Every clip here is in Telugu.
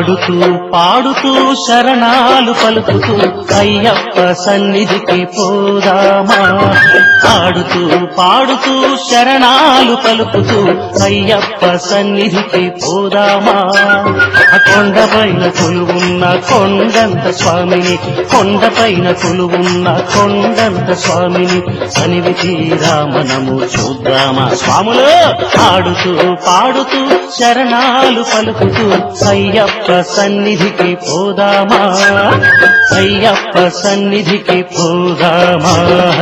ఆడుతూ పాడుతూ శరణాలు పలుకుతూ అయ్యప్ప సన్నిధికి పోదామా. ఆడుతూ పాడుతూ శరణాలు పలుకుతూ అయ్యప్ప సన్నిధికి పోదామా. కొండపైన కొలువున్న కొండంత స్వామిని, కొండపైన కొలువున్న కొండంత స్వామిని సన్నిధి తీరా మనము చూద్దామా. స్వాములు ఆడుతూ పాడుతూ శరణాలు పలుకుతూ అయ్యప్ప సన్నిధికి పోదామా. అయ్యప్ప సన్నిధికి పోదామా.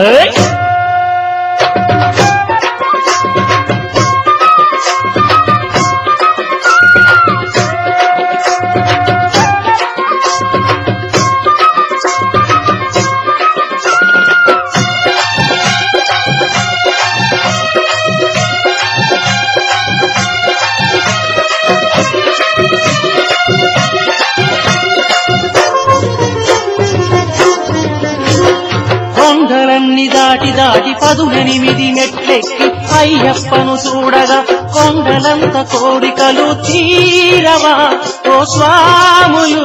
కొండలన్నీ దాటి దాటి 18 మెట్లెక్కి అయ్యప్పను చూడగా కొండలంత కోరికలు తీరవా ఓ స్వాములు.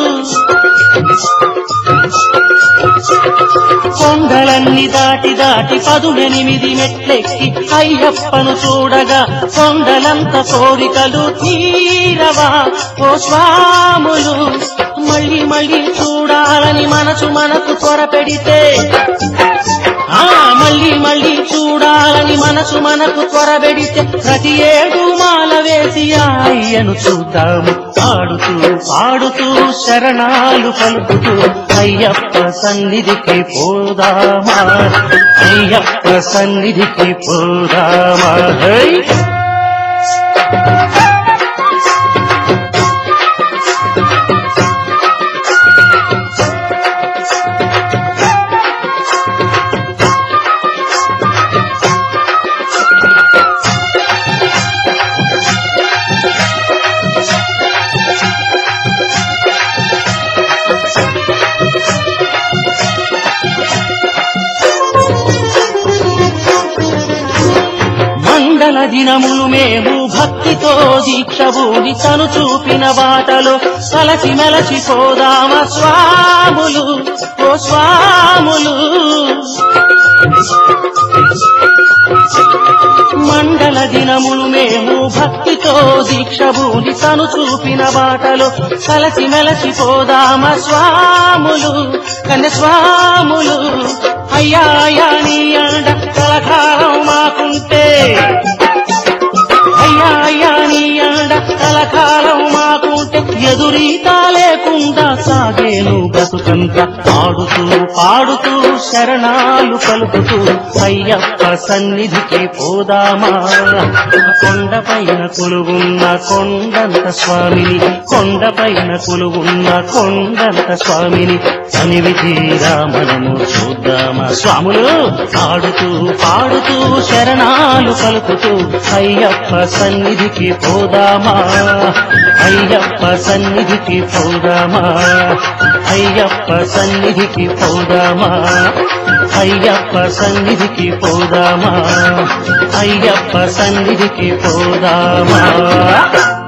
కొండలన్నీ దాటి దాటి 18 మెట్లెక్కి అయ్యప్పను చూడగా కొండలంత కోరికలు తీరవా ఓ స్వాములు. మళ్ళీ మళ్ళీ చూడాలని మనసు మనకు త్వరపెడితే, మళ్ళీ మళ్ళీ చూడాలని మనసు మనకు త్వరపెడితే ప్రతి ఏడు మాల వేసి అయ్యను చూద్దాము. ఆడుతూ పాడుతూ శరణాలు పలుకుతూ అయ్యప్ప సన్నిధికి పోదామా. అయ్యప్ప సన్నిధికి పోదామా. మండల దినములు మేము భక్తితో దీక్షభూని తను చూపిన బాటలో కలసి మెలసి పోదామా స్వాములు ఓ స్వాములు. మండల దినములు మేము భక్తితో దీక్షభూని తను చూపిన బాటలో కలసి మెలసి పోదామా స్వాములు కన్య స్వాములు. అయ్యా అయ్యా నీ అండ కలకాలం మాకుంటే, అయ్యా అయ్యా నీ అండ కలకాలం మాకుంటే ఎదురీత లేకుండా సాగేను బ్రతుకంత. ఆడుతూ పాడుతూ శరణాలు పలుకుతూ అయ్యప్ప సన్నిధికి పోదామా. కొండపైన కొలువున్న కొండంత స్వామిని, కొండపైన కొలువున్న కొండంత స్వామిని సన్నిధి తీరా మనము చూద్దామా. స్వాములు ఆడుతూ పాడుతూ శరణాలు పలుకుతూ అయ్యప్ప సన్నిధికి పోదామా. అయ్యప్ప సన్నిధికి పోదామా. అయ్యప్ప సన్నిధికి పోదామా. అయ్యప్ప సన్నిధికి పోదామా. అయ్యప్ప సన్నిధికి పోదామా.